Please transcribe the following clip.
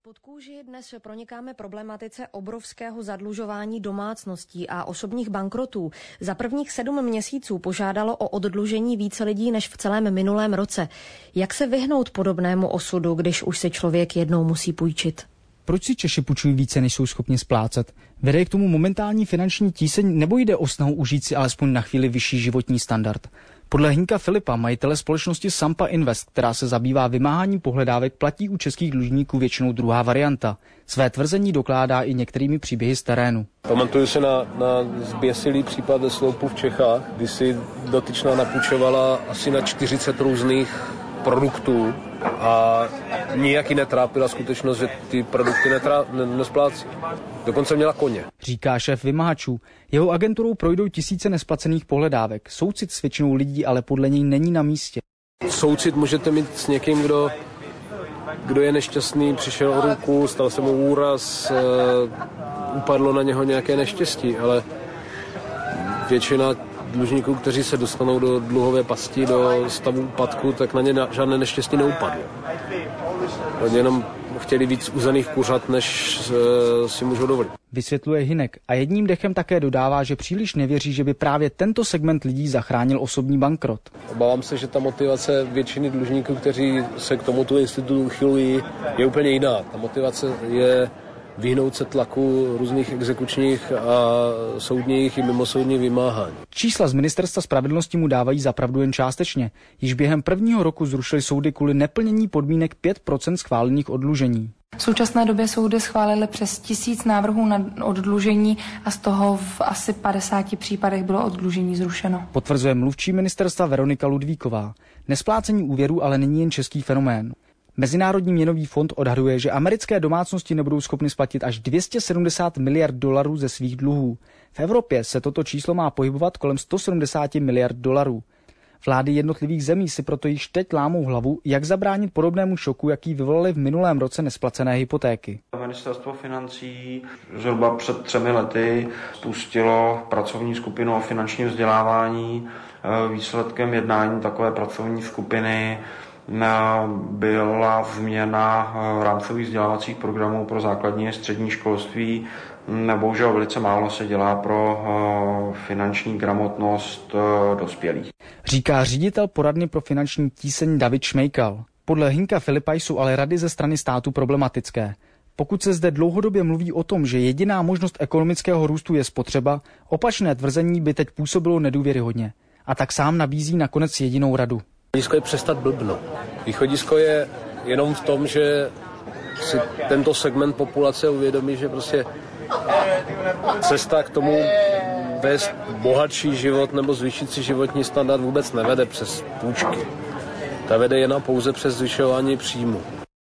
Pod kůži dnes pronikáme problematice obrovského zadlužování domácností a osobních bankrotů. Za prvních 7 měsíců požádalo o oddlužení více lidí než v celém minulém roce. Jak se vyhnout podobnému osudu, když už si člověk jednou musí půjčit? Proč si Češi půjčují více, než jsou schopni splácet? Vede k tomu momentální finanční tíseň, nebo jde o snahu užít si alespoň na chvíli vyšší životní standard? Podle Hynka Filipa, majitele společnosti Sampa Invest, která se zabývá vymáháním pohledávek, platí u českých dlužníků většinou druhá varianta. Své tvrzení dokládá i některými příběhy z terénu. Pamatuju se na zběsilý případ ve Sloupu v Čechách, kdy si dotyčná napůjčovala asi na 40 různých produktů a nijak ji netrápila skutečnost, že ty produkty nesplácí. Dokonce měla koně. Říká šéf vymahačů. Jeho agenturou projdou tisíce nesplacených pohledávek. Soucit s většinou lidí ale podle něj není na místě. Soucit můžete mít s někým, kdo je nešťastný, přišel o ruku, stal se mu úraz, upadlo na něho nějaké neštěstí, ale většina dlužníků, kteří se dostanou do dluhové pasti, do stavu úpadku, tak na ně žádné neštěstí neupadlo. Oni jenom chtěli víc uzených kuřat, než si můžou dovolit. Vysvětluje Hynek a jedním dechem také dodává, že příliš nevěří, že by právě tento segment lidí zachránil osobní bankrot. Obávám se, že ta motivace většiny dlužníků, kteří se k tomuto institutu uchylují, je úplně jiná. Ta motivace je vyhnout se tlaku různých exekučních a soudních i mimosoudních vymáhání. Čísla z Ministerstva spravedlnosti mu dávají za pravdu jen částečně. Již během prvního roku zrušili soudy kvůli neplnění podmínek 5% schválených oddlužení. V současné době soudy schválily přes 1000 návrhů na oddlužení a z toho v asi 50 případech bylo oddlužení zrušeno. Potvrzuje mluvčí ministerstva Veronika Ludvíková. Nesplácení úvěru ale není jen český fenomén. Mezinárodní měnový fond odhaduje, že americké domácnosti nebudou schopny splatit až 270 miliard dolarů ze svých dluhů. V Evropě se toto číslo má pohybovat kolem 170 miliard dolarů. Vlády jednotlivých zemí si proto již teď lámou hlavu, jak zabránit podobnému šoku, jaký vyvolaly v minulém roce nesplacené hypotéky. Ministerstvo financí zhruba před 3 lety spustilo pracovní skupinu o finančním vzdělávání. Výsledkem jednání takové pracovní skupiny byla změna rámcových vzdělávacích programů pro základní a střední školství. Bohužel velice málo se dělá pro finanční gramotnost dospělých. Říká ředitel poradny pro finanční tíseň David Šmejkal. Podle Hynka Filipa jsou ale rady ze strany státu problematické. Pokud se zde dlouhodobě mluví o tom, že jediná možnost ekonomického růstu je spotřeba, opačné tvrzení by teď působilo nedůvěryhodně. A tak sám nabízí nakonec jedinou radu. Východisko je přestat blbnout. Východisko je jenom v tom, že si tento segment populace uvědomí, že prostě cesta k tomu vést bohatší život nebo zvýšit si životní standard vůbec nevede přes půjčky. Ta vede jen a pouze přes zvyšování příjmu.